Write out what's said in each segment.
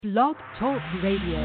Blog Talk Radio.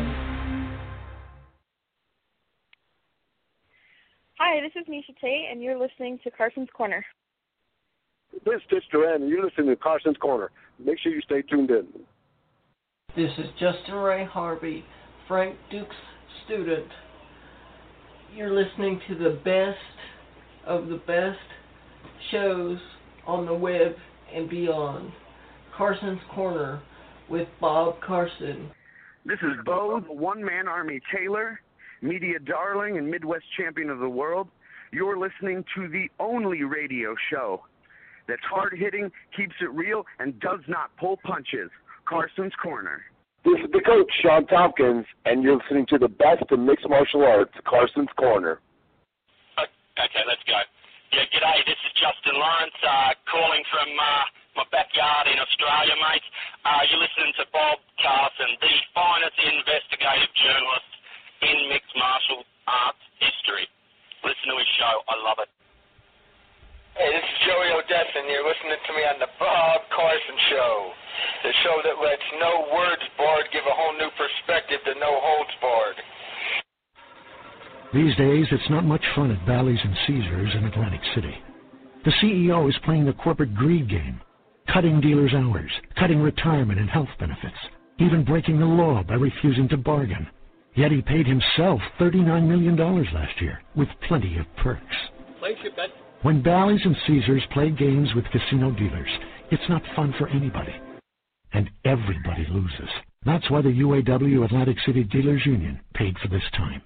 Hi, this is Misha Tate, and you're listening to Carson's Corner. This is Stitch Duran, and you're listening to Carson's Corner. Make sure you stay tuned in. This is Justin Ray Harvey, Frank Duke's student. You're listening to the best of the best shows on the web and beyond. Carson's Corner with Bob Carson. This is Bo, the one-man army Taylor, media darling and Midwest champion of the world. You're listening to the only radio show that's hard-hitting, keeps it real, and does not pull punches. Carson's Corner. This is the coach, Sean Tompkins, and you're listening to the best in mixed martial arts, Carson's Corner. Okay, let's go. Yeah, g'day, this is Justin Lawrence, calling from my backyard in Australia, mate. You're listening to Bob Carson, the finest investigative journalist in mixed martial arts history. Listen to his show. I love it. Hey, this is Joey Odessa, and you're listening to me on the Bob Carson Show, the show that lets no words barred give a whole new perspective to no holds barred. These days, it's not much fun at Bally's and Caesars in Atlantic City. The CEO is playing the corporate greed game, cutting dealers' hours, cutting retirement and health benefits, even breaking the law by refusing to bargain. Yet he paid himself $39 million last year, with plenty of perks. Place your bet. When Bally's and Caesars play games with casino dealers, it's not fun for anybody. And everybody loses. That's why the UAW Atlantic City Dealers Union paid for this time.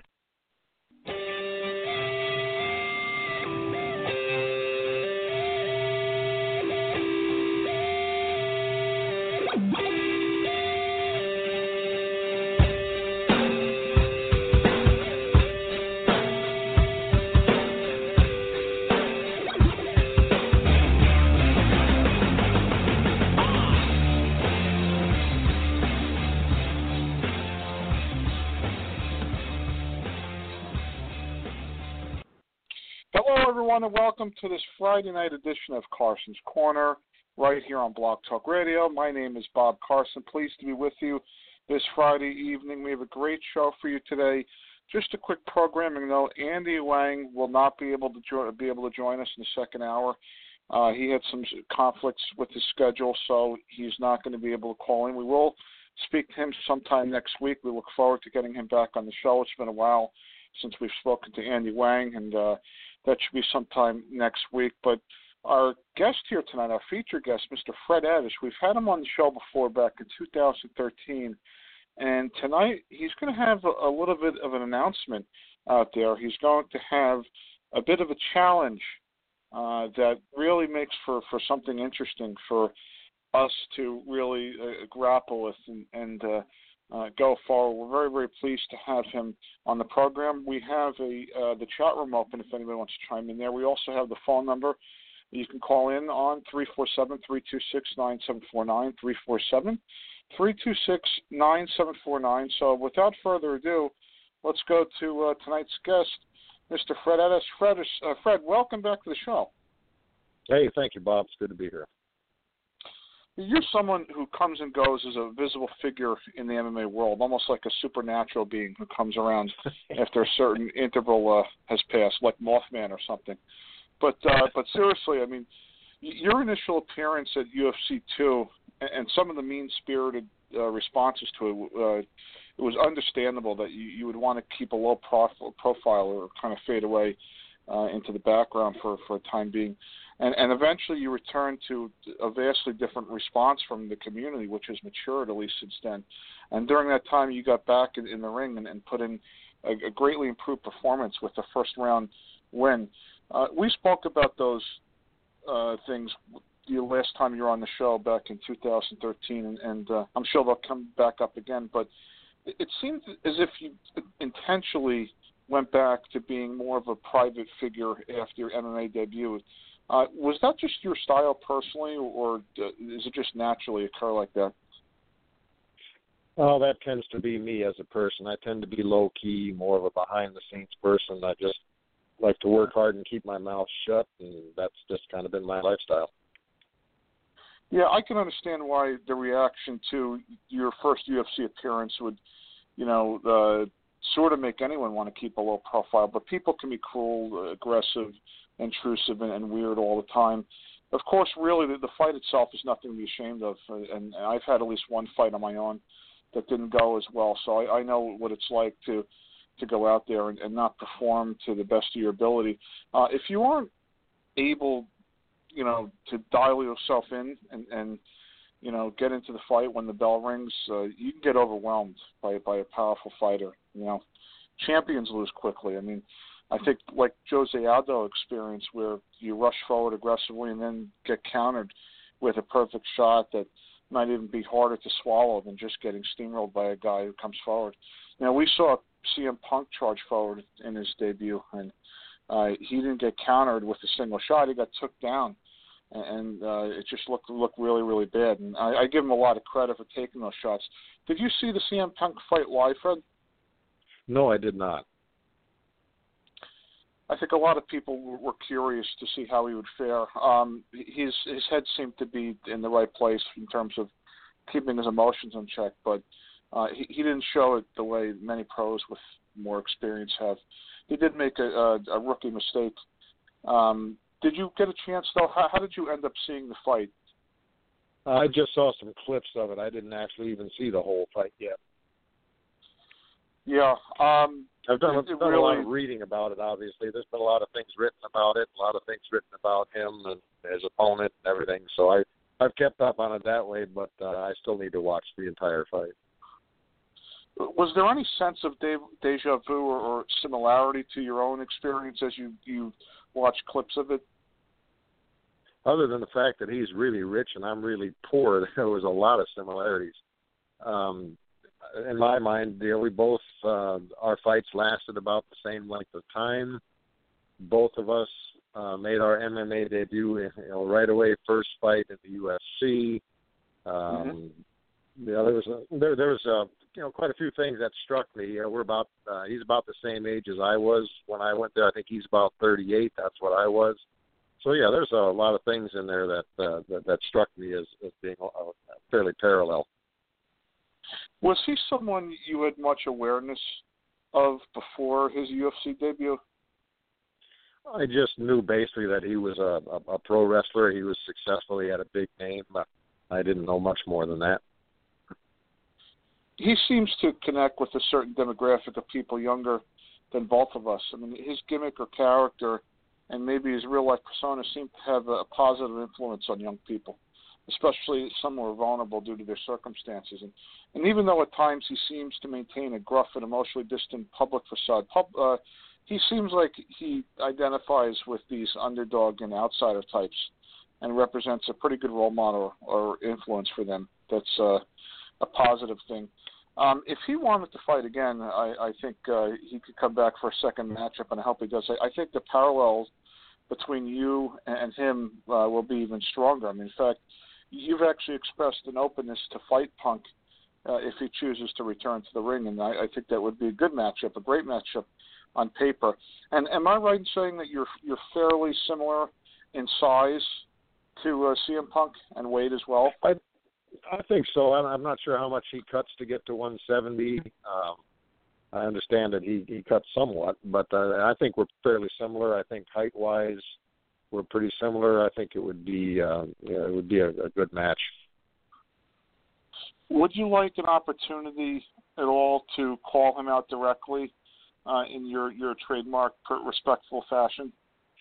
And welcome to this Friday night edition of Carson's Corner, right here on Blog Talk Radio. My name is Bob Carson. Pleased to be with you this Friday evening. We have a great show for you today. Just a quick programming note: Andy Wang will not be able to join us in the second hour. He had some conflicts with his schedule, so he's not going to be able to call in. We will speak to him sometime next week. We look forward to getting him back on the show. It's been a while since we've spoken to Andy Wang, and that should be sometime next week. But our guest here tonight, our featured guest, Mr. Fred Adish, we've had him on the show before back in 2013. And tonight he's going to have a little bit of an announcement out there. He's going to have a bit of a challenge that really makes for something interesting for us to really grapple with and go forward. We're very, very pleased to have him on the program. We have the chat room open if anybody wants to chime in there. We also have the phone number. You can call in on 347-326-9749, 347-326-9749. So without further ado, let's go to tonight's guest, Mr. Fred Adish. Fred, welcome back to the show. Hey, thank you, Bob. It's good to be here. You're someone who comes and goes as a visible figure in the MMA world, almost like a supernatural being who comes around after a certain interval has passed, like Mothman or something. But seriously, I mean, your initial appearance at UFC 2 and some of the mean-spirited responses to it, it was understandable that you would want to keep a low profile or kind of fade away into the background for a time being. And eventually you return to a vastly different response from the community, which has matured at least since then. And during that time, you got back in the ring and put in a greatly improved performance with the first round win. We spoke about those things the last time you were on the show back in 2013, and I'm sure they'll come back up again. But it seemed as if you intentionally went back to being more of a private figure after your MMA debut. Was that just your style personally, or does it just naturally occur like that? Oh, that tends to be me as a person. I tend to be low-key, more of a behind-the-scenes person. I just like to work hard and keep my mouth shut, and that's just kind of been my lifestyle. Yeah, I can understand why the reaction to your first UFC appearance would, sort of make anyone want to keep a low profile. But people can be cruel, aggressive, intrusive, and weird all the time. Of course, really, the fight itself is nothing to be ashamed of. And I've had at least one fight on my own that didn't go as well. So I know what it's like to go out there and not perform to the best of your ability. If you aren't able, to dial yourself in and get into the fight when the bell rings, you can get overwhelmed by a powerful fighter. Champions lose quickly. I mean, I think like Jose Aldo experience, where you rush forward aggressively and then get countered with a perfect shot that might even be harder to swallow than just getting steamrolled by a guy who comes forward. We saw CM Punk charge forward in his debut, and he didn't get countered with a single shot. He got took down, and it just looked really, really bad. And I give him a lot of credit for taking those shots. Did you see the CM Punk fight live, Fred? No, I did not. I think a lot of people were curious to see how he would fare. His head seemed to be in the right place in terms of keeping his emotions in check, but he didn't show it the way many pros with more experience have. He did make a rookie mistake. Did you get a chance, though? How did you end up seeing the fight? I just saw some clips of it. I didn't actually even see the whole fight yet. Yeah. I've done a lot of reading about it, obviously. There's been a lot of things written about it, a lot of things written about him and his opponent and everything. So I've kept up on it that way, but I still need to watch the entire fight. Was there any sense of deja vu or similarity to your own experience as you watched clips of it? Other than the fact that he's really rich and I'm really poor, there was a lot of similarities. In my mind, we both, our fights lasted about the same length of time. Both of us made our MMA debut, right away, first fight in the UFC. There was quite a few things that struck me. He's about the same age as I was when I went there. I think he's about 38. That's what I was. So yeah, there's a lot of things in there that struck me as being fairly parallel. Was he someone you had much awareness of before his UFC debut? I just knew basically that he was a pro wrestler. He was successful. He had a big name. I didn't know much more than that. He seems to connect with a certain demographic of people younger than both of us. I mean, his gimmick or character and maybe his real-life persona seem to have a positive influence on young people, especially some who are vulnerable due to their circumstances. And even though at times he seems to maintain a gruff and emotionally distant public facade, he seems like he identifies with these underdog and outsider types and represents a pretty good role model or influence for them. That's a positive thing. If he wanted to fight again, I think he could come back for a second matchup, and I hope he does. I think the parallels between you and him will be even stronger. I mean, in fact, you've actually expressed an openness to fight Punk if he chooses to return to the ring, and I think that would be a good matchup, a great matchup on paper. And am I right in saying that you're fairly similar in size to CM Punk and weight as well? I think so. I'm not sure how much he cuts to get to 170. I understand that he cuts somewhat, but I think we're fairly similar. I think height-wise, we're pretty similar. I think it would be a good match. Would you like an opportunity at all to call him out directly in your trademark respectful fashion?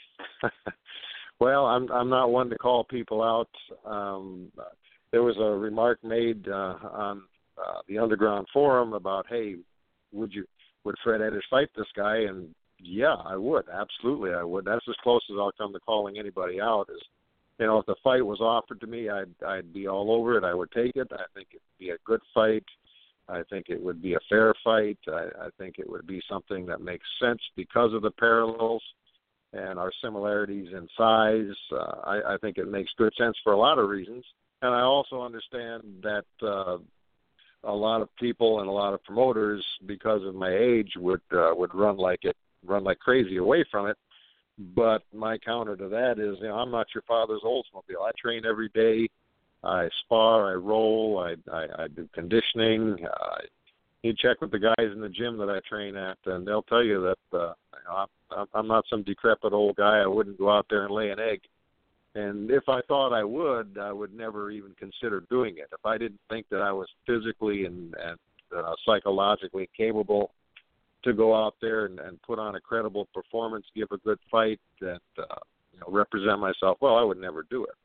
Well, I'm not one to call people out. There was a remark made on the Underground Forum about, hey, would Fred Edders fight this guy? And yeah, I would. Absolutely, I would. That's as close as I'll come to calling anybody out. Is, if the fight was offered to me, I'd be all over it. I would take it. I think it'd be a good fight. I think it would be a fair fight. I think it would be something that makes sense because of the parallels and our similarities in size. I think it makes good sense for a lot of reasons. And I also understand that a lot of people and a lot of promoters, because of my age, would run like crazy away from it. But my counter to that is, I'm not your father's Oldsmobile. I train every day. I spar, I roll, I do conditioning. You check with the guys in the gym that I train at, and they'll tell you that I'm not some decrepit old guy. I wouldn't go out there and lay an egg. And if I thought I would never even consider doing it. If I didn't think that I was physically and psychologically capable to go out there and put on a credible performance, give a good fight, and represent myself, well, I would never do it.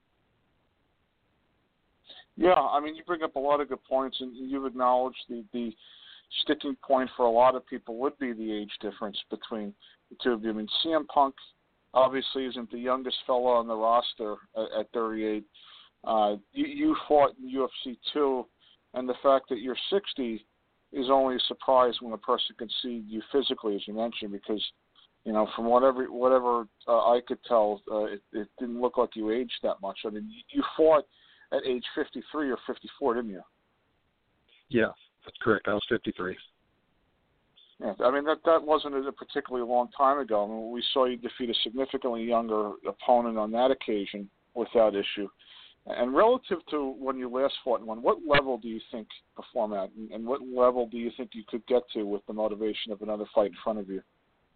Yeah, I mean, you bring up a lot of good points, and you've acknowledged the sticking point for a lot of people would be the age difference between the two of you. I mean, CM Punk obviously isn't the youngest fellow on the roster at 38. You fought in UFC 2, and the fact that you're 60 is only a surprise when a person can see you physically, as you mentioned, because, from whatever I could tell, it didn't look like you aged that much. I mean, you fought at age 53 or 54, didn't you? Yeah, that's correct. I was 53. Yeah, I mean, that wasn't a particularly long time ago. I mean, we saw you defeat a significantly younger opponent on that occasion without issue. And relative to when you last fought one, what level do you think perform at, and what level do you think you could get to with the motivation of another fight in front of you?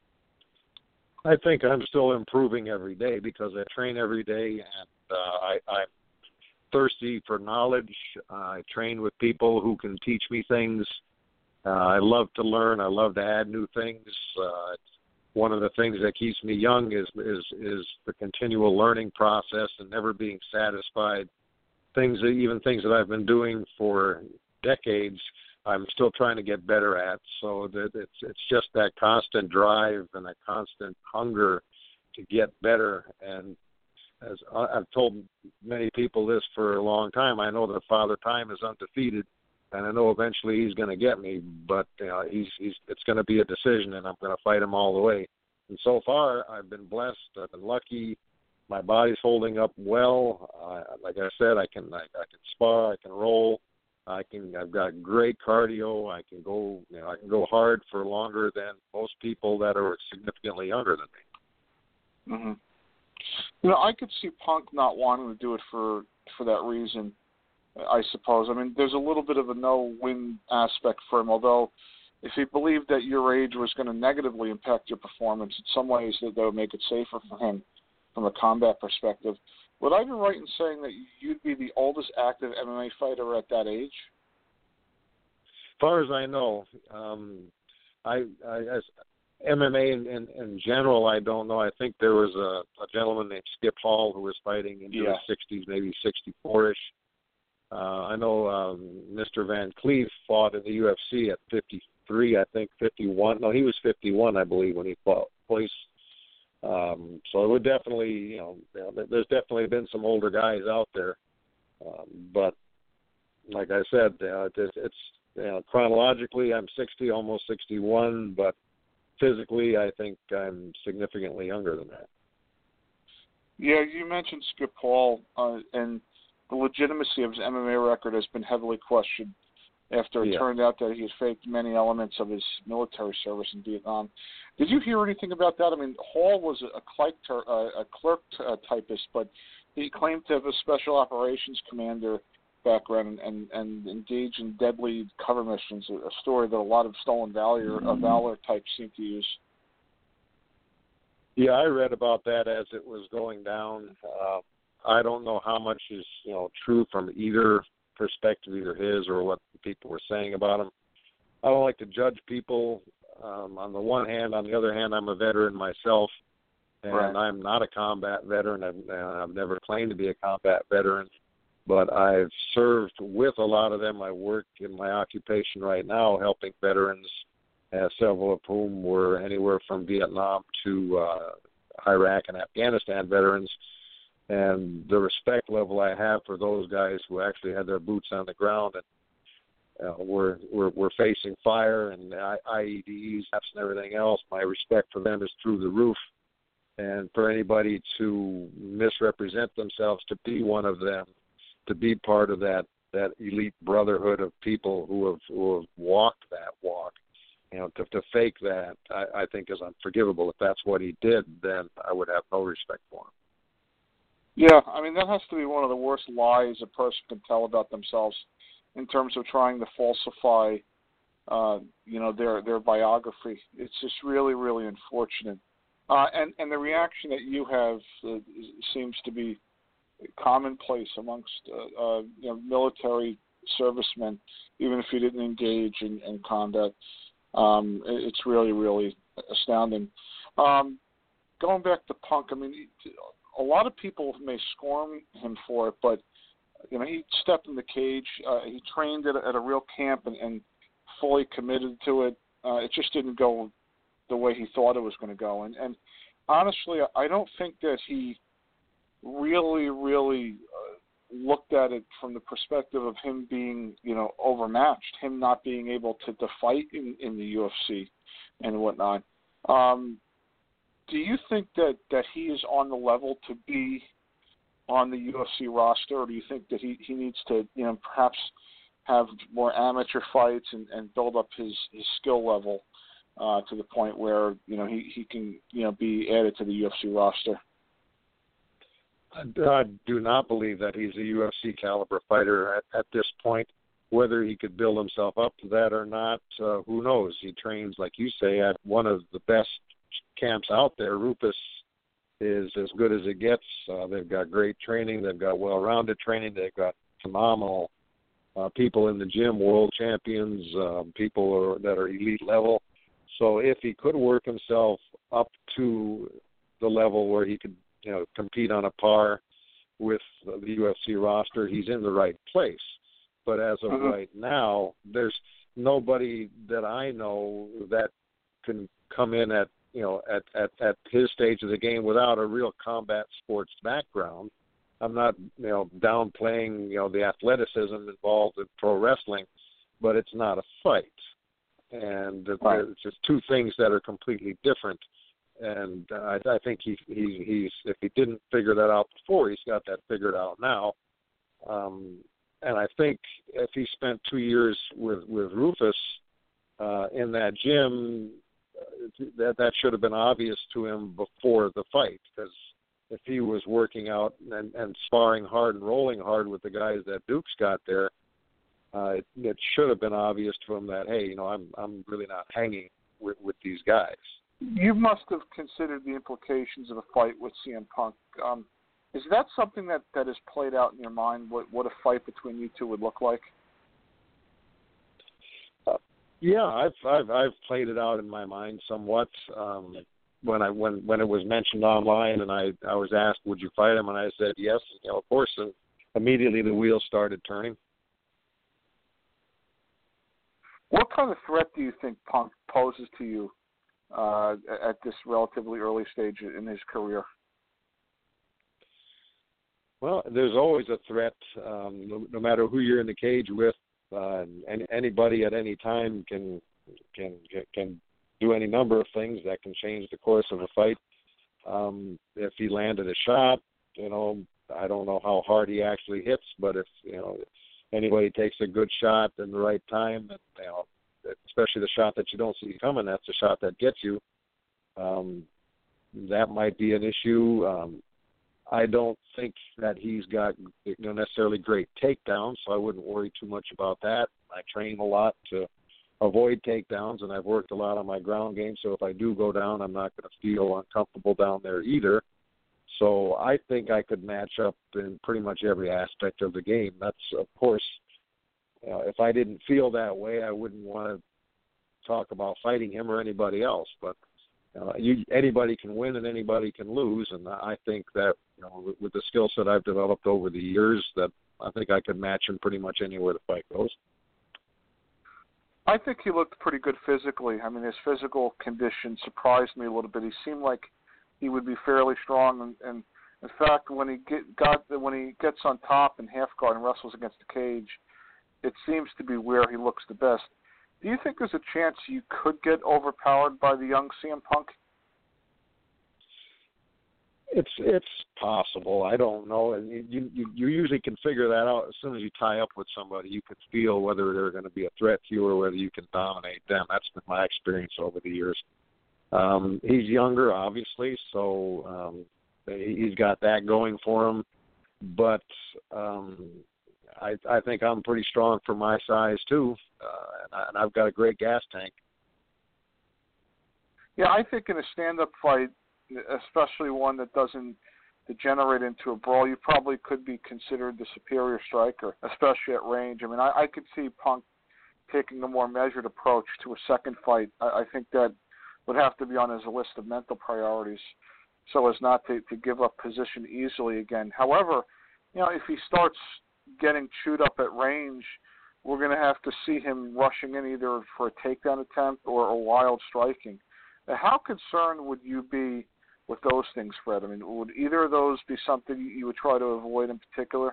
I think I'm still improving every day because I train every day, and I'm thirsty for knowledge. I train with people who can teach me things. I love to learn. I love to add new things. One of the things that keeps me young is the continual learning process and never being satisfied. Even things that I've been doing for decades, I'm still trying to get better at. So that it's just that constant drive and that constant hunger to get better. And as I've told many people this for a long time, I know that Father Time is undefeated, and I know eventually he's going to get me. But it's going to be a decision, and I'm going to fight him all the way. And so far, I've been blessed. I've been lucky. My body's holding up well. Like I said, I can spar, I can roll, I've got great cardio. I can go hard for longer than most people that are significantly younger than me. Mm-hmm. I could see Punk not wanting to do it for that reason, I suppose. I mean, there's a little bit of a no-win aspect for him, although if he believed that your age was going to negatively impact your performance, in some ways that would make it safer for him from a combat perspective. Would I be right in saying that you'd be the oldest active MMA fighter at that age? As far as I know, as MMA in general, I don't know. I think there was a gentleman named Skip Hall who was fighting in his 60s, maybe 64-ish. I know Mr. Van Cleef fought in the UFC at 53, I think 51. No, he was 51, I believe, when he fought. So it would definitely, there's definitely been some older guys out there. But like I said, it's chronologically I'm 60, almost 61, but physically I think I'm significantly younger than that. Yeah, you mentioned Skip Hall, and the legitimacy of his MMA record has been heavily questioned after it turned out that he had faked many elements of his military service in Vietnam. Did you hear anything about that? I mean, Hall was a clerk typist, but he claimed to have a special operations commander background and engaged in deadly cover missions, a story that a lot of stolen valor types seem to use. Yeah, I read about that as it was going down. I don't know how much is true from either perspective, either his or what people were saying about him. I don't like to judge people on the one hand. On the other hand, I'm a veteran myself, and I'm not a combat veteran. I've never claimed to be a combat veteran, but I've served with a lot of them. I work in my occupation right now helping veterans, several of whom were anywhere from Vietnam to Iraq and Afghanistan veterans. And the respect level I have for those guys who actually had their boots on the ground and were facing fire and IEDs and everything else, my respect for them is through the roof. And for anybody to misrepresent themselves to be one of them, to be part of that elite brotherhood of people who have walked that walk, to fake that, I think is unforgivable. If that's what he did, then I would have no respect for him. Yeah, I mean, that has to be one of the worst lies a person can tell about themselves in terms of trying to falsify, their biography. It's just really, really unfortunate. And the reaction that you have seems to be commonplace amongst military servicemen, even if you didn't engage in combat. It's really, really astounding. Going back to Punk, I mean, a lot of people may scorn him for it, but he stepped in the cage. He trained at a real camp and fully committed to it. It just didn't go the way he thought it was going to go. And honestly, I don't think that he really, really looked at it from the perspective of him being, overmatched, him not being able to fight in the UFC and whatnot. Do you think that he is on the level to be on the UFC roster, or do you think that he needs to, perhaps have more amateur fights and build up his skill level to the point where, he can, be added to the UFC roster? I do not believe that he's a UFC caliber fighter at this point. Whether he could build himself up to that or not, who knows? He trains, like you say, at one of the best camps out there. Rufus is as good as it gets. They've got great training. They've got well-rounded training. They've got phenomenal people in the gym, world champions, people that are elite level. So if he could work himself up to the level where he could, compete on a par with the UFC roster, he's in the right place. But as of right now, there's nobody that I know that can come in at his stage of the game without a real combat sports background. I'm not, downplaying, the athleticism involved in pro wrestling, but it's not a fight. And it's just two things that are completely different. And I think he's if he didn't figure that out before, he's got that figured out now. And I think if he spent 2 years with Rufus in that gym, that should have been obvious to him before the fight, because if he was working out and sparring hard and rolling hard with the guys that Duke's got there, it should have been obvious to him that, hey, I'm really not hanging with these guys. You must have considered the implications of a fight with CM Punk. Is that something that has played out in your mind? What a fight between you two would look like? Yeah, I've played it out in my mind somewhat. When it was mentioned online, and I was asked, "Would you fight him?" and I said yes, of course. And immediately the wheels started turning. What kind of threat do you think Punk poses to you at this relatively early stage in his career? Well, there's always a threat, no matter who you're in the cage with. And anybody at any time can do any number of things that can change the course of a fight. If he landed a shot, I don't know how hard he actually hits, but if anybody takes a good shot in the right time, and especially the shot that you don't see coming, that's the shot that gets you. That might be an issue. I don't think that he's got necessarily great takedowns, so I wouldn't worry too much about that. I train a lot to avoid takedowns, and I've worked a lot on my ground game, so if I do go down, I'm not going to feel uncomfortable down there either. So I think I could match up in pretty much every aspect of the game. That's, of course, if I didn't feel that way, I wouldn't want to talk about fighting him or anybody else, but anybody can win and anybody can lose, and I think that with the skill set I've developed over the years, that I think I could match him pretty much anywhere the fight goes. I think he looked pretty good physically. I mean, his physical condition surprised me a little bit. He seemed like he would be fairly strong, and in fact, when he gets on top in half guard and wrestles against the cage, it seems to be where he looks the best. Do you think there's a chance you could get overpowered by the young CM Punk? It's possible. I don't know. And you usually can figure that out as soon as you tie up with somebody. You can feel whether they're going to be a threat to you or whether you can dominate them. That's been my experience over the years. He's younger, obviously, so he's got that going for him. but I think I'm pretty strong for my size too, and I've got a great gas tank. Yeah, I think in a stand-up fight, especially one that doesn't degenerate into a brawl, you probably could be considered the superior striker, especially at range. I mean, I could see Punk taking a more measured approach to a second fight. I think that would have to be on his list of mental priorities so as not to give up position easily again. However, if he starts getting chewed up at range, we're going to have to see him rushing in either for a takedown attempt or a wild striking. Now, how concerned would you be with those things, Fred? I mean, would either of those be something you would try to avoid in particular?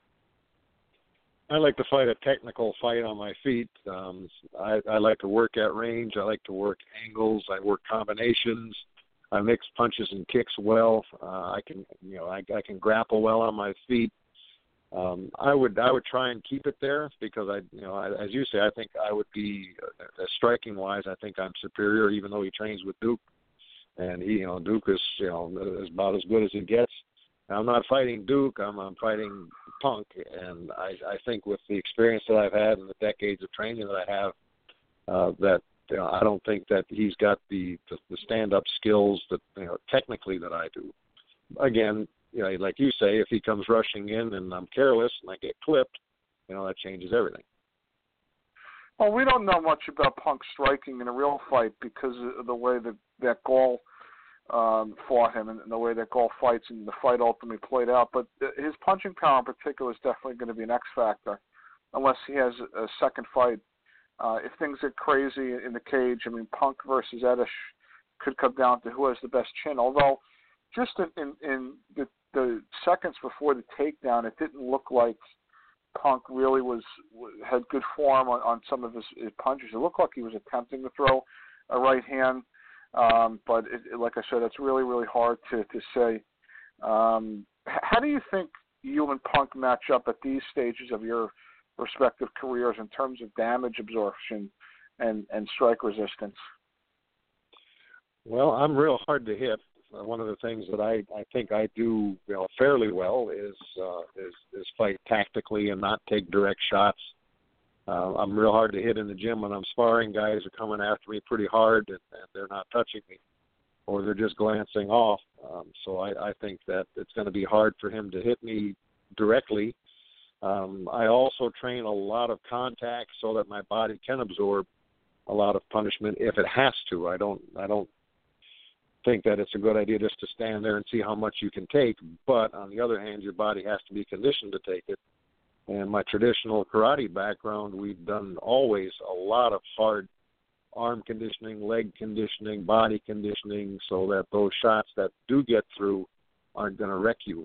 I like to fight a technical fight on my feet. I like to work at range. I like to work angles. I work combinations. I mix punches and kicks well. I can grapple well on my feet. I would try and keep it there because as you say, I think I would be striking wise. I think I'm superior, even though he trains with Duke, and Duke is is about as good as he gets. I'm not fighting Duke. I'm fighting Punk, and I think with the experience that I've had and the decades of training that I have, that I don't think that he's got the stand-up skills that technically that I do. Again, like you say, if he comes rushing in and I'm careless and I get clipped, that changes everything. Well, we don't know much about Punk striking in a real fight because of the way that Gall fought him and the way that Gall fights and the fight ultimately played out. But his punching power in particular is definitely going to be an X factor unless he has a second fight. If things get crazy in the cage, I mean, Punk versus Edish could come down to who has the best chin. Although, just in the seconds before the takedown, it didn't look like Punk really had good form on some of his punches. It looked like he was attempting to throw a right hand, but like I said, it's really, really hard to say. How do you think you and Punk match up at these stages of your respective careers in terms of damage absorption and strike resistance? Well, I'm real hard to hit. One of the things that I think I do fairly well is fight tactically and not take direct shots. I'm real hard to hit in the gym when I'm sparring. Guys are coming after me pretty hard and they're not touching me, or they're just glancing off. So I think that it's going to be hard for him to hit me directly. I also train a lot of contact so that my body can absorb a lot of punishment if it has to. I don't think that it's a good idea just to stand there and see how much you can take, but on the other hand, your body has to be conditioned to take it. And my traditional karate background, we've done always a lot of hard arm conditioning, leg conditioning, body conditioning, so that those shots that do get through aren't going to wreck you.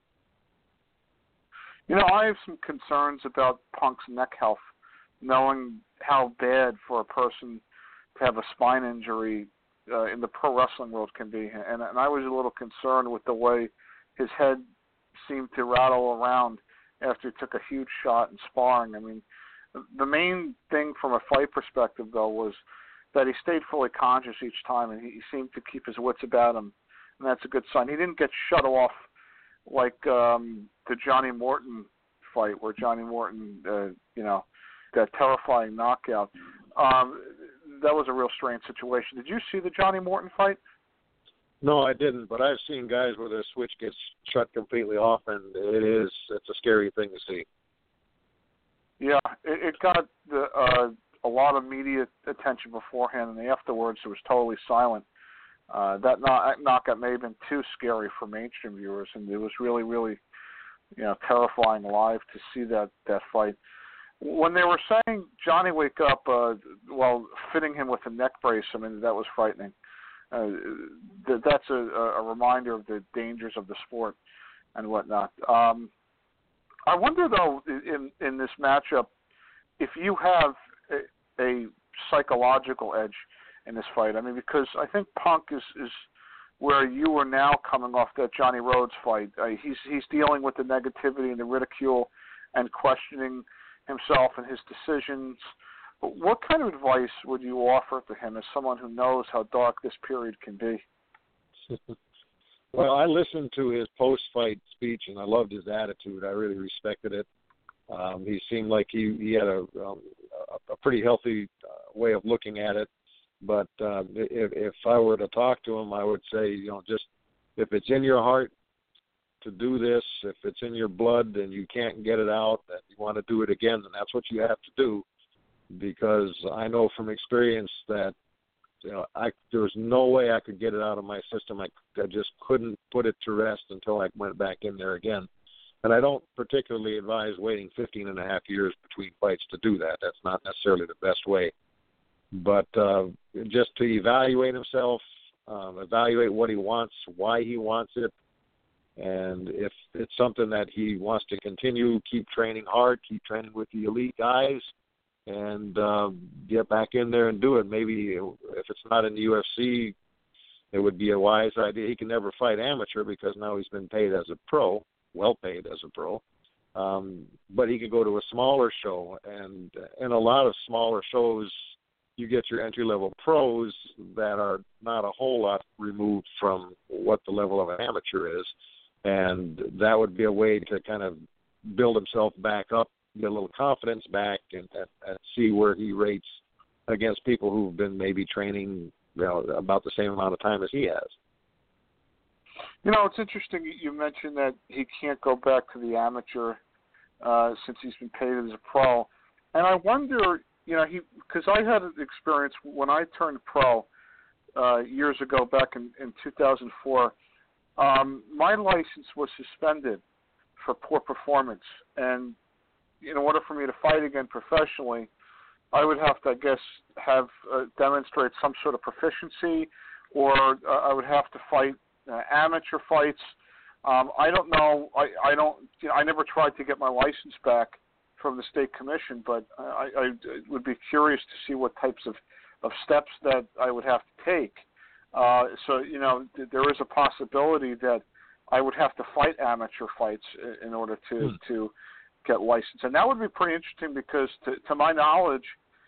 I have some concerns about Punk's neck health, knowing how bad for a person to have a spine injury in the pro wrestling world can be. And I was a little concerned with the way his head seemed to rattle around after he took a huge shot in sparring. I mean, the main thing from a fight perspective, though, was that he stayed fully conscious each time, and he seemed to keep his wits about him, and that's a good sign. He didn't get shut off like the Johnny Morton fight, where Johnny Morton, that terrifying knockout. That was a real strange situation. Did you see the Johnny Morton fight? No, I didn't, but I've seen guys where their switch gets shut completely off, and it's a scary thing to see. Yeah, it got a lot of media attention beforehand, and afterwards it was totally silent. That knockout may have been too scary for mainstream viewers, and it was really, really, terrifying live to see that fight. When they were saying Johnny wake up while fitting him with a neck brace, I mean, that was frightening. That's a reminder of the dangers of the sport and whatnot. I wonder, though, in this matchup, if you have a psychological edge in this fight. I mean, because I think Punk is where you are now coming off that Johnny Rhodes fight. He's dealing with the negativity and the ridicule and questioning himself and his decisions. But what kind of advice would you offer to him as someone who knows how dark this period can be? Well, I listened to his post-fight speech, and I loved his attitude. I really respected it. He seemed like he had a pretty healthy way of looking at it. But if I were to talk to him, I would say, just if it's in your heart to do this, if it's in your blood and you can't get it out, and you want to do it again, then that's what you have to do. Because I know from experience that there was no way I could get it out of my system. I just couldn't put it to rest until I went back in there again. And I don't particularly advise waiting 15 and a half years between fights to do that. That's not necessarily the best way. But just to evaluate himself, evaluate what he wants, why he wants it, and if it's something that he wants to continue, keep training hard, keep training with the elite guys, and get back in there and do it. Maybe if it's not in the UFC, it would be a wise idea. He can never fight amateur because now he's been paid as a pro, well paid as a pro. But he could go to a smaller show, and in a lot of smaller shows, you get your entry-level pros that are not a whole lot removed from what the level of an amateur is, and that would be a way to kind of build himself back up, get a little confidence back, and see where he rates against people who've been maybe training about the same amount of time as he has. It's interesting you mentioned that he can't go back to the amateur since he's been paid as a pro. And I wonder, because I had an experience when I turned pro years ago, back in 2004, my license was suspended for poor performance. And in order for me to fight again professionally, I would have to, I guess, demonstrate some sort of proficiency, or I would have to fight amateur fights. I don't know. I never tried to get my license back from the state commission, but I would be curious to see what types of steps that I would have to take. So there is a possibility that I would have to fight amateur fights in order to get licensed, and that would be pretty interesting because, to my knowledge,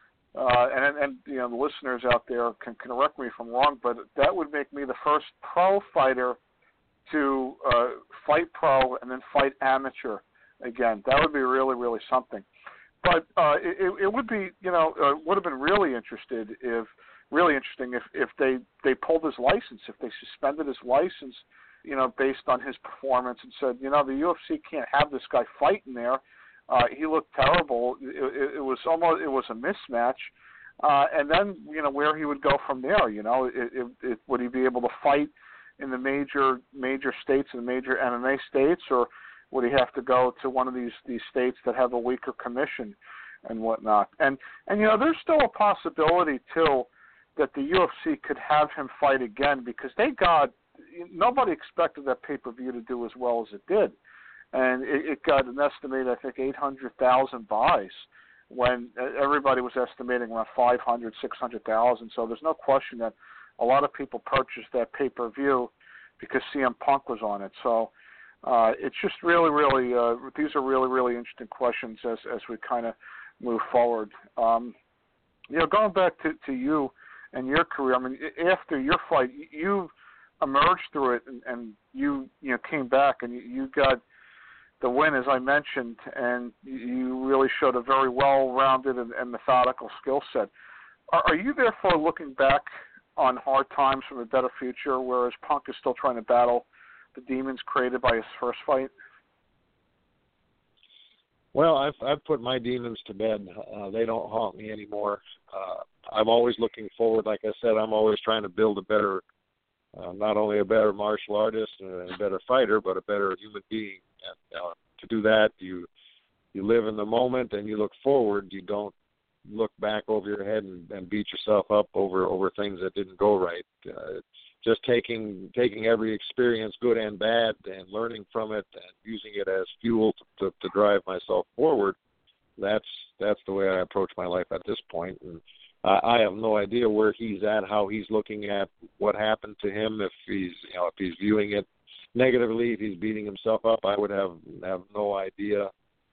and the listeners out there can correct me if I'm wrong, but that would make me the first pro fighter to fight pro and then fight amateur again. That would be really, really something. But it would be, would have been really interesting if they pulled his license, if they suspended his license, based on his performance, and said, the UFC can't have this guy fighting there. He looked terrible. It was a mismatch. And then, where he would go from there. Would he be able to fight in the major states, in the major MMA states, or would he have to go to one of these states that have a weaker commission and whatnot? And there's still a possibility too that the UFC could have him fight again, because nobody expected that pay-per-view to do as well as it did. And it got an estimated, I think, 800,000 buys when everybody was estimating around 500, 600,000. So there's no question that a lot of people purchased that pay-per-view because CM Punk was on it. So it's just really, really, these are really, really interesting questions as we kind of move forward. Going back to you and your career, I mean, after your fight, you emerged through it and you came back and you got the win, as I mentioned, and you really showed a very well-rounded and methodical skill set. Are you therefore looking back on hard times from a better future, whereas Punk is still trying to battle the demons created by his first fight? Well, I've put my demons to bed. They don't haunt me anymore. I'm always looking forward. Like I said, I'm always trying to build a better, not only a better martial artist and a better fighter, but a better human being. And to do that, you live in the moment and you look forward. You don't look back over your head and beat yourself up over things that didn't go right. Just taking every experience, good and bad, and learning from it and using it as fuel to drive myself forward. That's the way I approach my life at this point. And I have no idea where he's at, how he's looking at what happened to him. If he's viewing it negatively, if he's beating himself up, I would have no idea,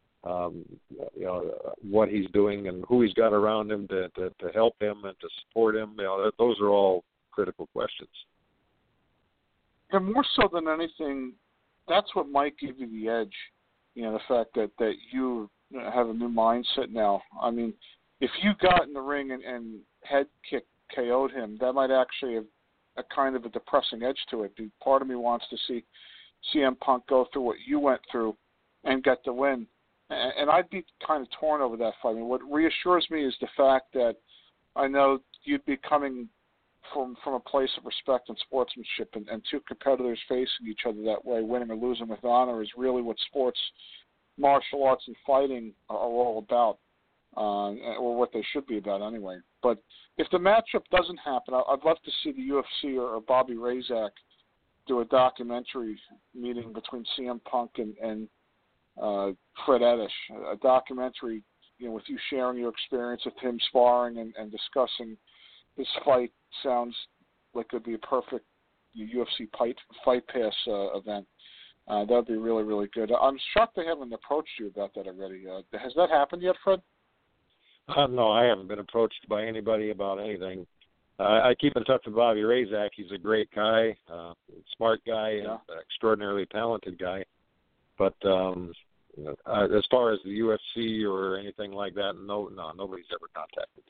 what he's doing and who he's got around him to help him and to support him. Those are all critical questions. And more so than anything, that's what might give you the edge. The fact that you have a new mindset now. I mean, if you got in the ring and head kick KO'd him, that might actually have a kind of a depressing edge to it. Part of me wants to see CM Punk go through what you went through and get the win. And I'd be kind of torn over that fight. I mean, what reassures me is the fact that I know you'd be coming from a place of respect and sportsmanship, and two competitors facing each other that way, winning or losing with honor, is really what sports, martial arts, and fighting are all about, or what they should be about anyway. But if the matchup doesn't happen, I'd love to see the UFC or Bobby Razak do a documentary meeting between CM Punk and Fred Edish, a documentary, with you sharing your experience with him sparring and discussing this fight. Sounds like it would be a perfect UFC fight pass event. That would be really, really good. I'm shocked they haven't approached you about that already. Has that happened yet, Fred? No, I haven't been approached by anybody about anything. I keep in touch with Bobby Razak. He's a great guy, smart guy, and extraordinarily talented guy. But as far as the UFC or anything like that, no, nobody's ever contacted.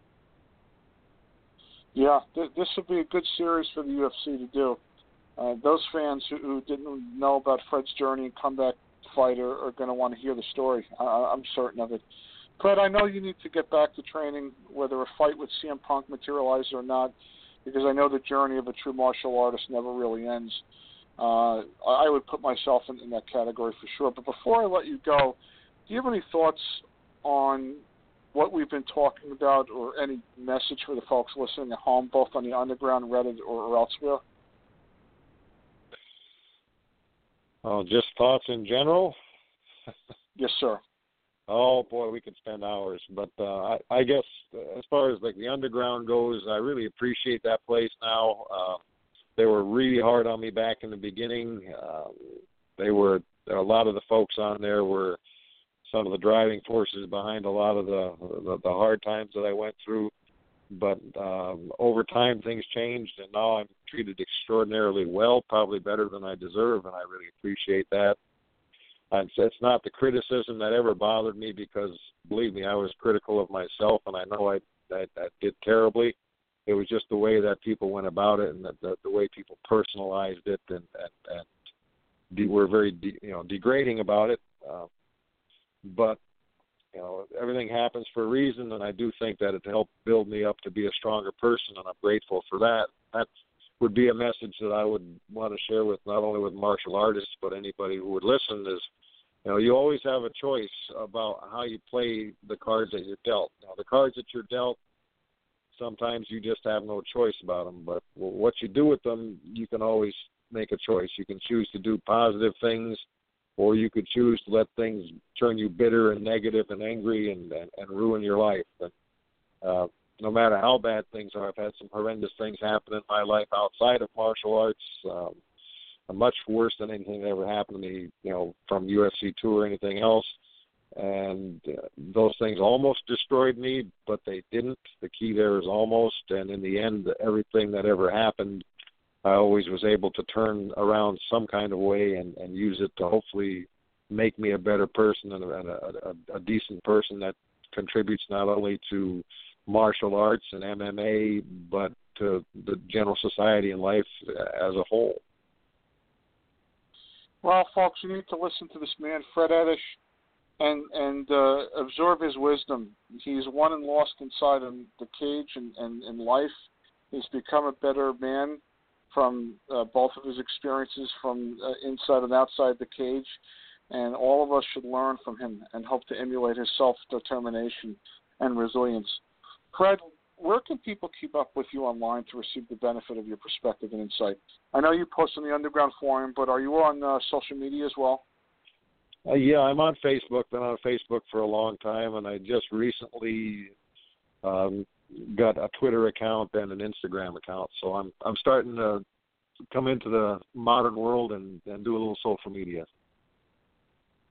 Yeah, this would be a good series for the UFC to do. Those fans who didn't know about Fred's journey and comeback fight are going to want to hear the story. I'm certain of it. Fred, I know you need to get back to training, whether a fight with CM Punk materializes or not, because I know the journey of a true martial artist never really ends. I would put myself in that category for sure. But before I let you go, do you have any thoughts on what we've been talking about, or any message for the folks listening at home, both on the Underground, Reddit, or elsewhere? Just thoughts in general? Yes, sir. Oh, boy, we could spend hours. But I guess as far as the Underground goes, I really appreciate that place now. They were really hard on me back in the beginning. A lot of the folks on there were some of the driving forces behind a lot of the hard times that I went through. But over time, things changed, and now I'm treated extraordinarily well, probably better than I deserve, and I really appreciate that. It's not the criticism that ever bothered me, because, believe me, I was critical of myself, and I know I did terribly. It was just the way that people went about it, and the way people personalized it, and were very degrading about it. But everything happens for a reason, and I do think that it helped build me up to be a stronger person, and I'm grateful for that. That would be a message that I would want to share with not only with martial artists, but anybody who would listen is, you always have a choice about how you play the cards that you're dealt. The cards that you're dealt, sometimes you just have no choice about them, but what you do with them, you can always make a choice. You can choose to do positive things, or you could choose to let things turn you bitter and negative and angry and ruin your life. But no matter how bad things are, I've had some horrendous things happen in my life outside of martial arts, much worse than anything that ever happened to me, from UFC 2 or anything else. And those things almost destroyed me, but they didn't. The key there is almost. And in the end, everything that ever happened, I always was able to turn around some kind of way and use it to hopefully make me a better person and a decent person that contributes not only to martial arts and MMA, but to the general society and life as a whole. Well, folks, you need to listen to this man, Fred Edish, and absorb his wisdom. He's won and lost inside the cage and in life. He's become a better man from both of his experiences from inside and outside the cage, and all of us should learn from him and hope to emulate his self-determination and resilience. Fred, where can people keep up with you online to receive the benefit of your perspective and insight? I know you post on the Underground Forum, but are you on social media as well? Yeah, I'm on Facebook. Been on Facebook for a long time, and I just recently got a Twitter account and an Instagram account. So I'm starting to come into the modern world and do a little social media.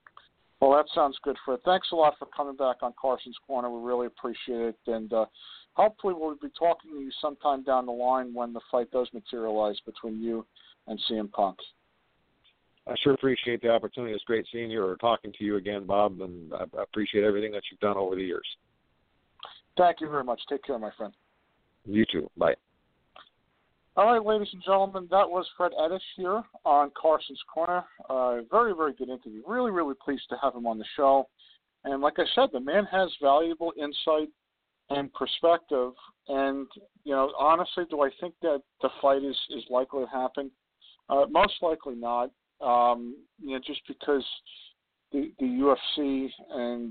Well, that sounds good, Fred. Thanks a lot for coming back on Carson's Corner. We really appreciate it, and hopefully we'll be talking to you sometime down the line when the fight does materialize between you and CM Punk. I sure appreciate the opportunity. It's great seeing you or talking to you again, Bob, and I appreciate everything that you've done over the years. Thank you very much. Take care, my friend. You too. Bye. All right, ladies and gentlemen, that was Fred Eddish here on Carson's Corner. Very, very good interview. Really, really pleased to have him on the show. And like I said, the man has valuable insight and perspective. And, honestly, do I think that the fight is likely to happen? Most likely not. Just because the UFC and,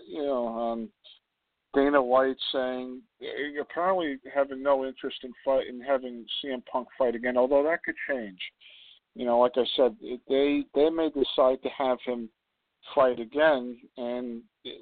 Dana White saying apparently having no interest in having CM Punk fight again, although that could change. Like I said, they may decide to have him fight again and,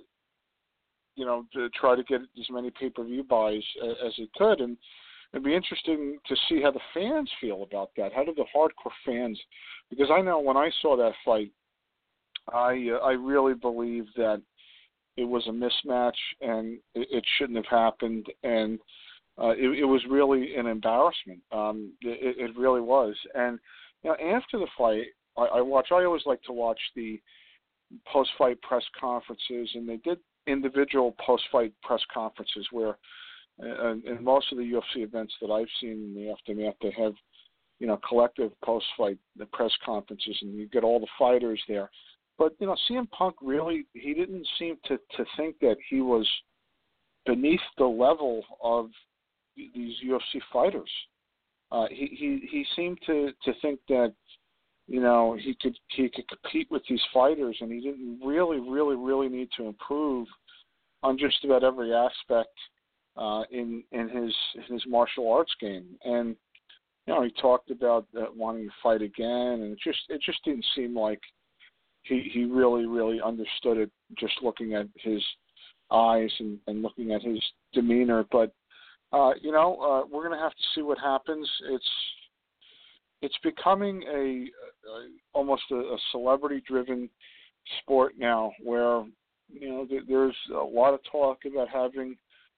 to try to get as many pay-per-view buys as it could. And it'd be interesting to see how the fans feel about that. How do the hardcore fans, because I know when I saw that fight, I really believe that it was a mismatch and it shouldn't have happened, and it was really an embarrassment. It really was. And after the fight, I always like to watch the post-fight press conferences, and they did individual post-fight press conferences where in most of the UFC events that I've seen in the aftermath, they have collective post-fight press conferences, and you get all the fighters there. But, CM Punk really, he didn't seem to think that he was beneath the level of these UFC fighters. He seemed to think that, he could compete with these fighters, and he didn't really need to improve on just about every aspect in his martial arts game. And, he talked about wanting to fight again, and it just didn't seem like he really understood it just looking at his eyes and looking at his demeanor. But, we're going to have to see what happens. It's becoming almost a celebrity-driven sport now where, there's a lot of talk about having,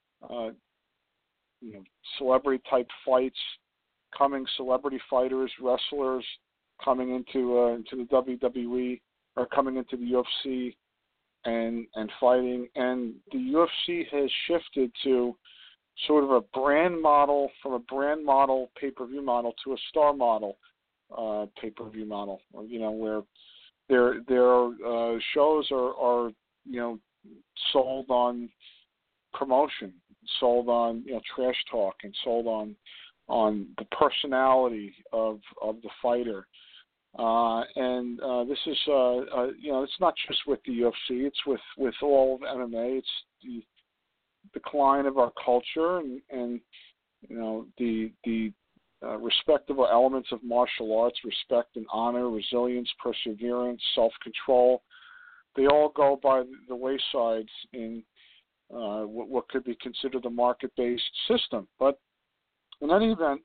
celebrity-type fights, celebrity fighters, wrestlers coming into the WWE, are coming into the UFC and fighting. And the UFC has shifted to sort of a brand model, from a brand model pay-per-view model to a star model pay-per-view model, where their shows are sold on promotion, sold on trash talk, and sold on the personality of the fighter. And this is, it's not just with the UFC, it's with all of MMA. It's the decline of our culture and the respectable elements of martial arts, respect and honor, resilience, perseverance, self-control. They all go by the wayside in what could be considered a market-based system. But in any event,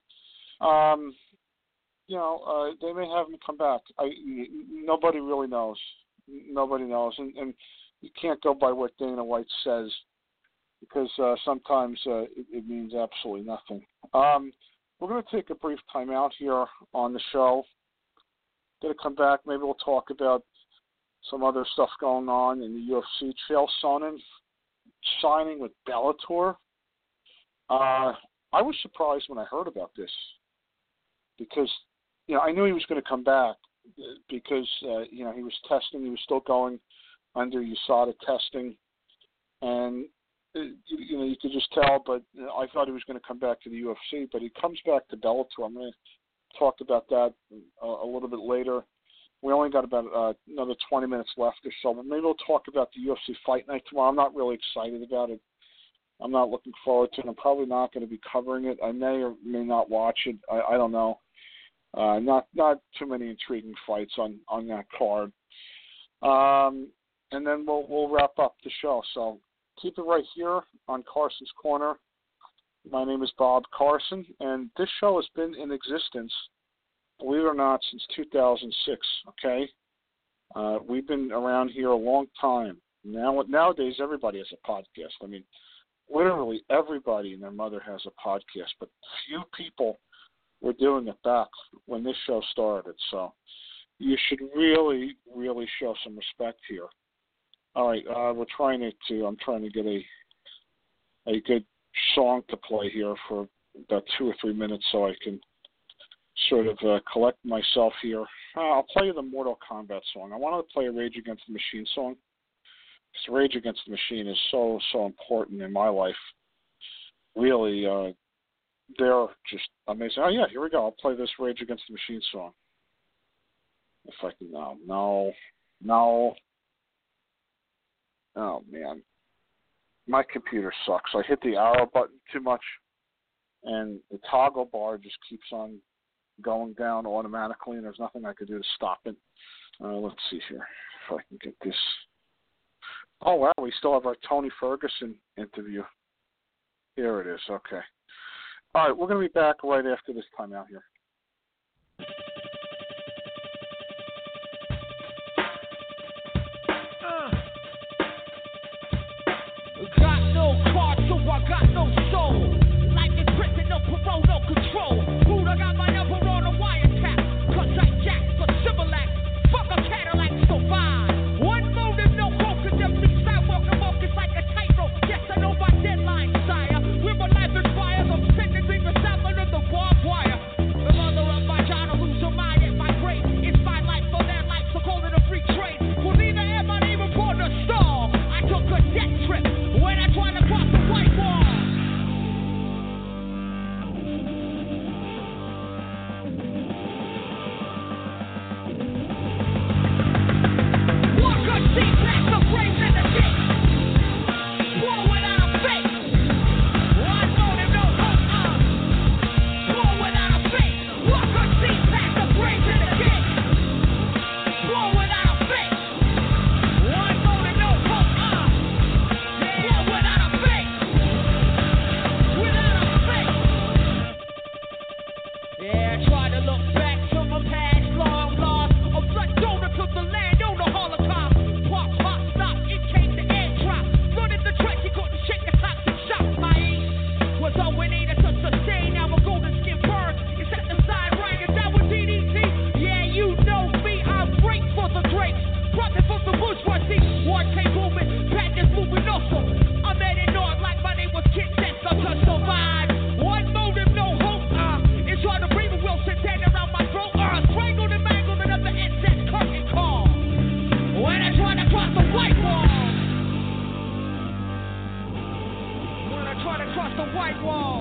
they may have him come back. Nobody really knows. Nobody knows. And you can't go by what Dana White says because sometimes it means absolutely nothing. We're going to take a brief time out here on the show. Going to come back. Maybe we'll talk about some other stuff going on in the UFC. Chael Sonnen signing with Bellator. I was surprised when I heard about this because I knew he was going to come back because, he was testing. He was still going under USADA testing. And, you could just tell, but I thought he was going to come back to the UFC. But he comes back to Bellator. I'm going to talk about that a little bit later. We only got about another 20 minutes left or so. But maybe we'll talk about the UFC Fight Night tomorrow. I'm not really excited about it. I'm not looking forward to it. I'm probably not going to be covering it. I may or may not watch it. I don't know. Not too many intriguing fights on that card. And then we'll wrap up the show. So keep it right here on Carson's Corner. My name is Bob Carson, and this show has been in existence, believe it or not, since 2006, okay? We've been around here a long time. Nowadays, everybody has a podcast. I mean, literally everybody and their mother has a podcast, but few people were doing it back when this show started. So you should really, really show some respect here. All right, I'm trying to get a good song to play here for about 2 or 3 minutes so I can sort of collect myself here. I'll play you the Mortal Kombat song. I wanted to play a Rage Against the Machine song, because Rage Against the Machine is so important in my life. Really, they're just amazing. Oh, yeah, here we go. I'll play this Rage Against the Machine song. If I can now. No. Oh, man. My computer sucks. I hit the arrow button too much, and the toggle bar just keeps on going down automatically, and there's nothing I could do to stop it. Let's see here if I can get this. Oh, wow, we still have our Tony Ferguson interview. Here it is. Okay. All right, we're going to be back right after this timeout here. Got no car, so I got no soul. Life is prison, no parole, no control. Food, I got my number on a wiretap. Cause I jack for civil acts. Fuck a Cadillac, survive. One motive, no hope, cause every sidewalk I walk is like a tightrope. Yes, I know my deadline, sire. Where my life inspires, I'm sentencing the salmon of the barbed wire. The mother of my child, I lose her mind at my grave. It's my life for their life, so call it a free trade. Well, neither am I even born to stall. I took a death trip when I tried to cross the white wall. Walker, see back the brains in the dick. War without a face. One motive, no hope. War without a face. Walker, see back the brains in the dick. War without a face. One motive, no hope. War without a face. Without a face. Yeah, I try to look back to my past long lost. A blood donor to the land on the Holocaust. Pop, stop, it came to air drop. Running the trench, he couldn't shake the toxic shock. My ace was all we needed to sustain our golden skin bird. You set the side ring and that was DDT. Yeah, you know me, I'm great for the grapes. Profit from the bourgeoisie. War tape movement, badness moving also. I'm heading north like my name was Kid Sense. I'm to survive. One motive, no hope. It's hard to breathe with Wilson dead around my throat. Strangled and mangled another incense curtain call. When I try to cross the white wall. When I try to cross the white wall.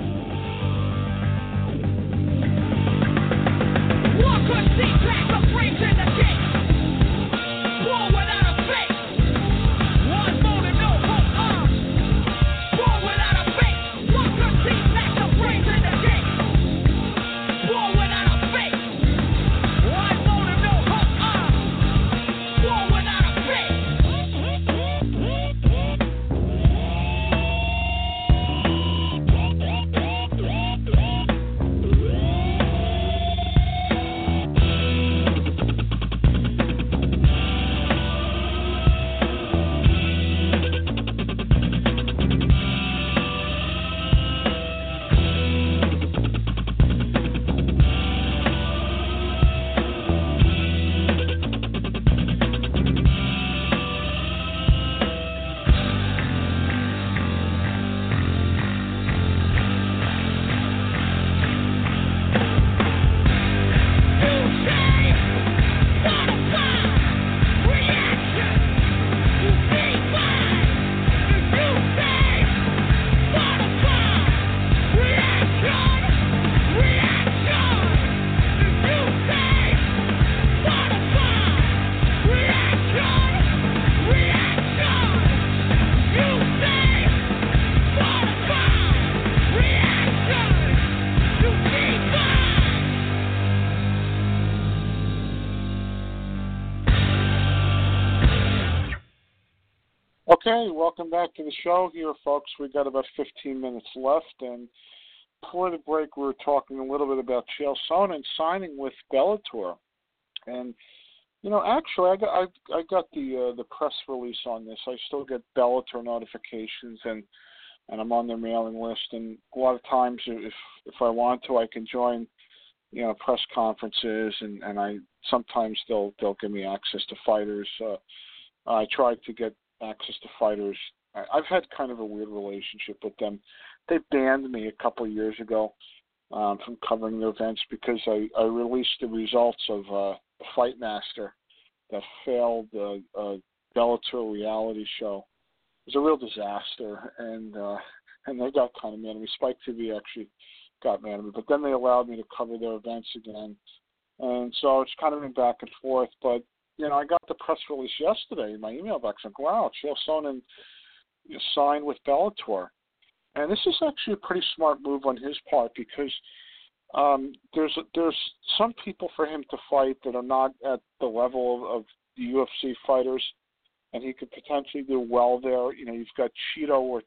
Walker, see back the brains in the dick. War without a face. One motive, no hope. War without a face. Walker, see back the brains in the dick. War without a face. One motive, no hope. War without a face. Okay, welcome back to the show here, folks. We got about 15 minutes left, and before the break, we were talking a little bit about Chael Sonnen signing with Bellator. And you know, actually, I got the press release on this. I still get Bellator notifications, and and I'm on their mailing list. And a lot of times, if I want to, I can join, press conferences, and I sometimes they'll give me access to fighters. I tried to get access to fighters. I've had kind of a weird relationship with them. They banned me a couple of years ago from covering their events because I released the results of a Fight Master that failed a Bellator reality show. It was a real disaster, and they got kind of mad at me. Spike TV actually got mad at me, but then they allowed me to cover their events again, and so it's kind of been back and forth. But I got the press release yesterday in my email box. I'm like, wow, Chael Sonnen signed with Bellator, and this is actually a pretty smart move on his part because there's some people for him to fight that are not at the level of the UFC fighters, and he could potentially do well there. You've got Cheepo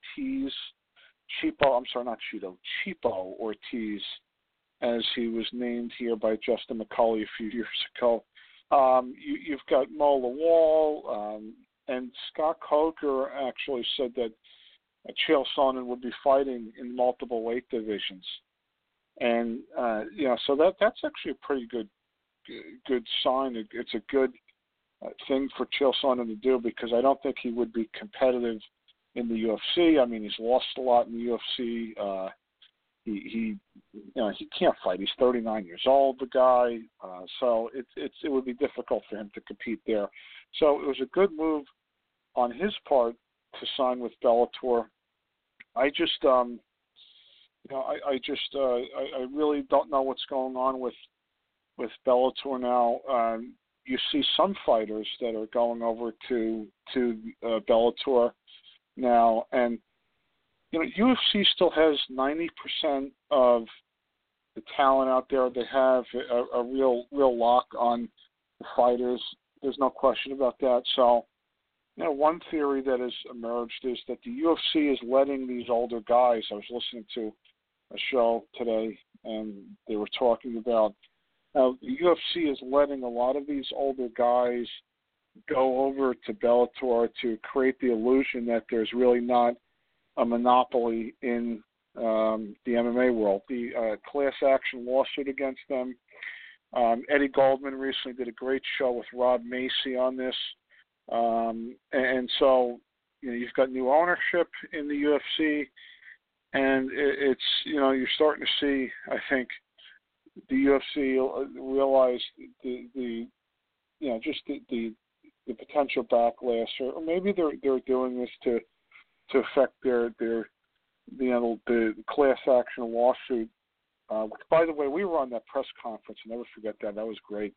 Ortiz, as he was named here by Justin McCulley a few years ago. You've got Mo Lawal, and Scott Coker actually said that Chael Sonnen would be fighting in multiple weight divisions, and so that's actually a pretty good sign. It's a good thing for Chael Sonnen to do because I don't think he would be competitive in the UFC. I mean, he's lost a lot in the UFC. He can't fight. He's 39 years old, the guy. So it would be difficult for him to compete there. So it was a good move on his part to sign with Bellator. I just, I really don't know what's going on with Bellator now. You see some fighters that are going over to Bellator now, and UFC still has 90% of the talent out there. They have a real lock on the fighters. There's no question about that. So, one theory that has emerged is that the UFC is letting these older guys. I was listening to a show today, and they were talking about how the UFC is letting a lot of these older guys go over to Bellator to create the illusion that there's really not a monopoly in the MMA world. The class action lawsuit against them. Eddie Goldman recently did a great show with Rob Macy on this. And so, you've got new ownership in the UFC, and it's, you're starting to see, I think, the UFC realize the potential backlash, or maybe they're doing this to affect their the class action lawsuit. By the way, we were on that press conference. I'll never forget that. That was great.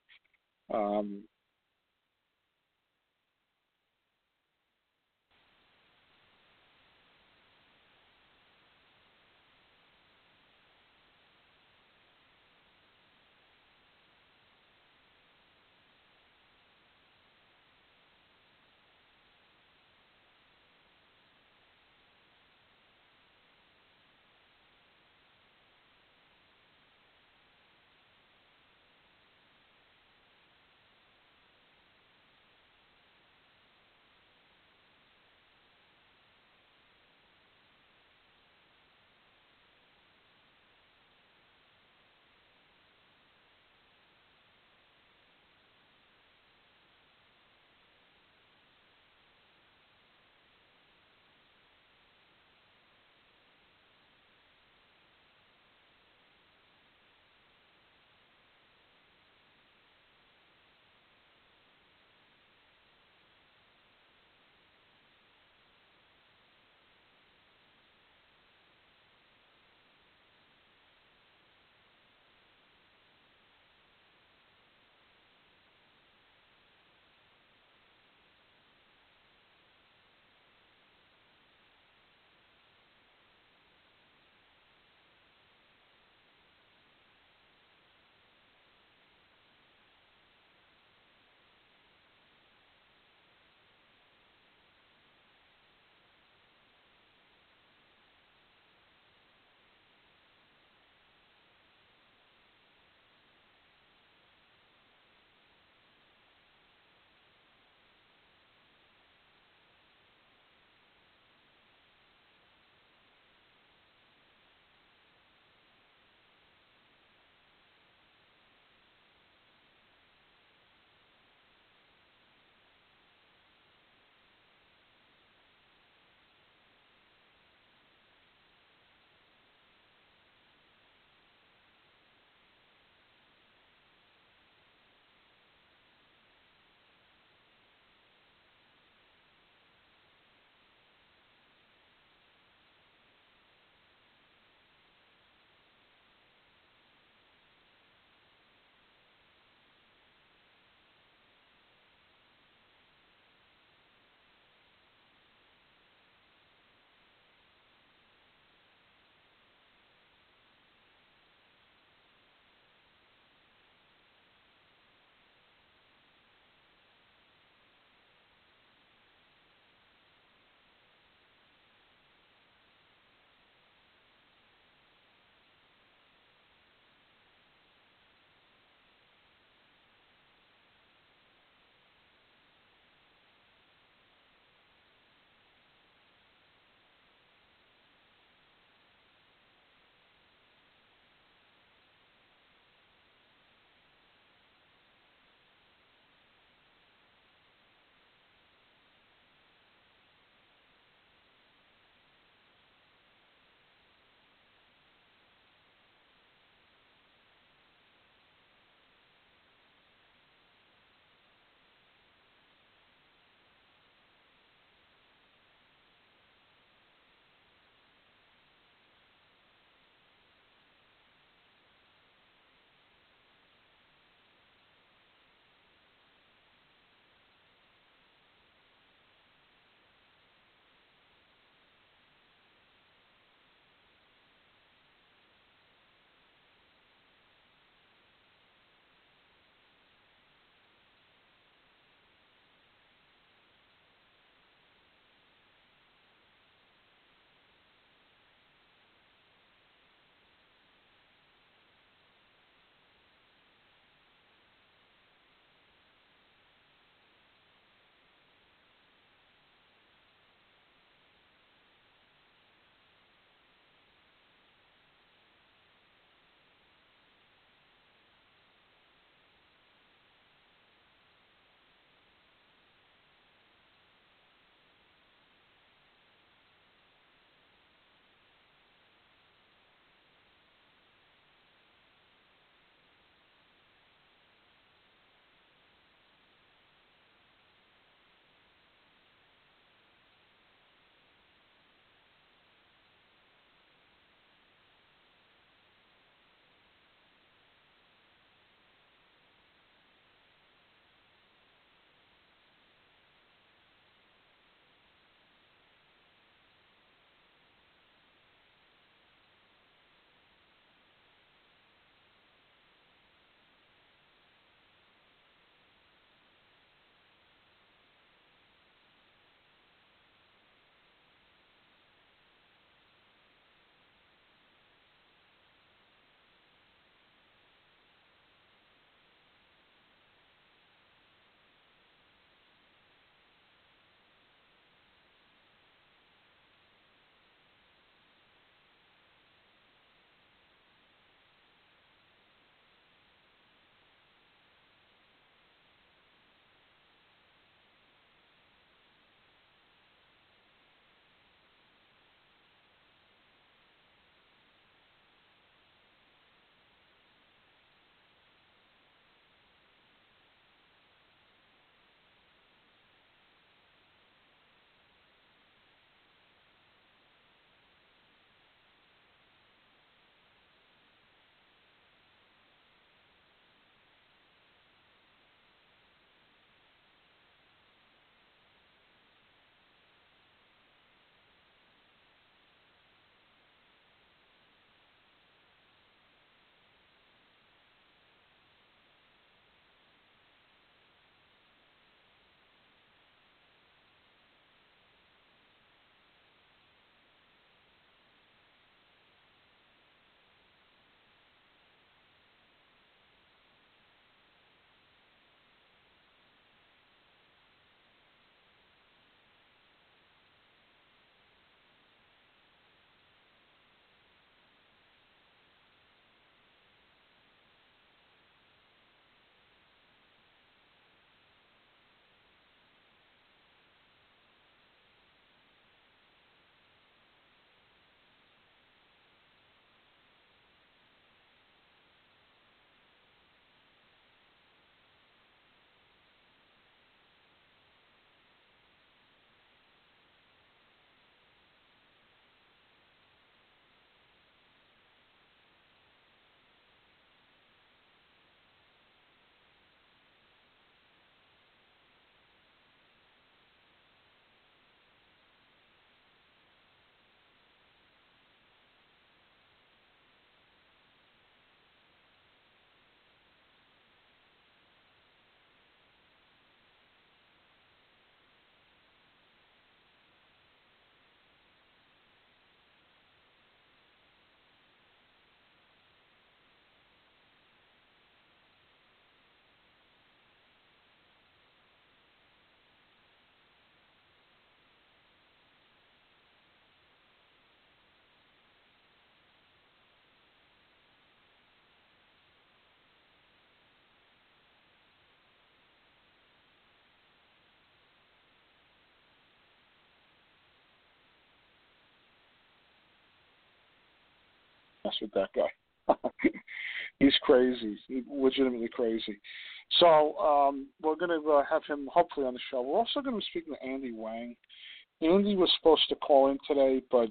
mess with that guy. He's crazy. He's legitimately crazy. So we're going to have him hopefully on the show. We're also going to be speaking to Andy Wang. Andy was supposed to call in today, but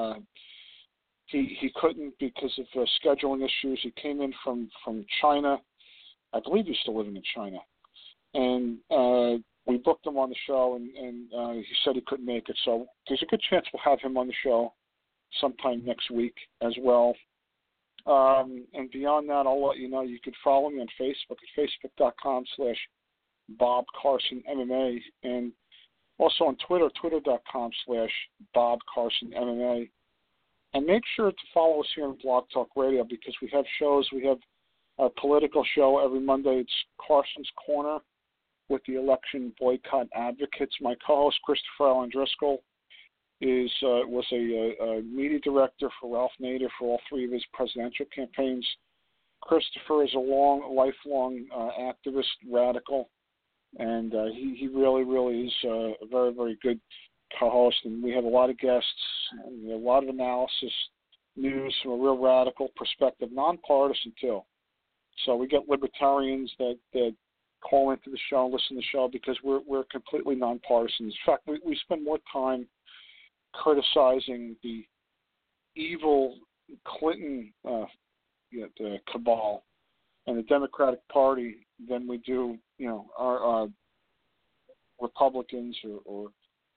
he couldn't because of scheduling issues. He came in from China. I believe he's still living in China. And we booked him on the show, and he said he couldn't make it. So there's a good chance we'll have him on the show sometime next week as well. And beyond that, I'll let you know you could follow me on Facebook at facebook.com/Bob Carson MMA, and also on Twitter, twitter.com/Bob Carson MMA. And make sure to follow us here on Blog Talk Radio because we have shows. We have a political show every Monday. It's Carson's Corner with the election boycott advocates. My co-host, Christopher Allen Driscoll, was a media director for Ralph Nader for all three of his presidential campaigns. Christopher is a lifelong activist, radical, and he really is a very, very good co-host. And we have a lot of guests, and a lot of analysis, news from a real radical perspective, nonpartisan too. So we get libertarians that call into the show and listen to the show because we're completely nonpartisan. In fact, we spend more time criticizing the evil Clinton the cabal and the Democratic Party than we do, our Republicans or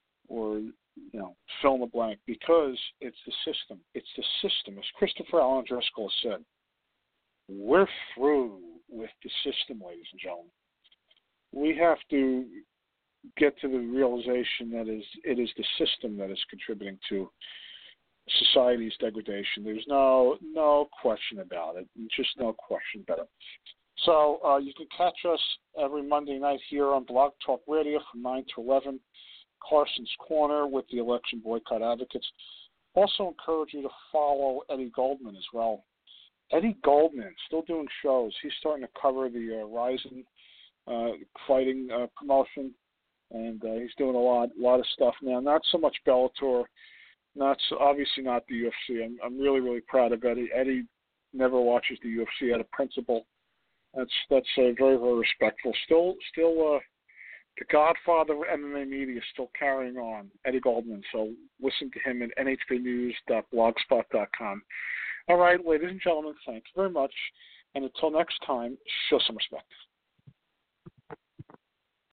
fill in the blank, because it's the system. It's the system. As Christopher Allen Driscoll said, we're through with the system, ladies and gentlemen. We have to get to the realization that it is the system that is contributing to society's degradation. There's no question about it. Just no question about it. So you can catch us every Monday night here on Blog Talk Radio from 9 to 11, Carson's Corner with the election boycott advocates. Also encourage you to follow Eddie Goldman as well. Eddie Goldman, still doing shows. He's starting to cover the Ryzen fighting promotion, and he's doing a lot of stuff now. Not so much Bellator, obviously not the UFC. I'm really, really proud of Eddie. Eddie never watches the UFC out of principle. That's very, very respectful. Still, the godfather of MMA media is still carrying on, Eddie Goldman. So listen to him at nhbnews.blogspot.com. All right, ladies and gentlemen, thanks very much. And until next time, show some respect.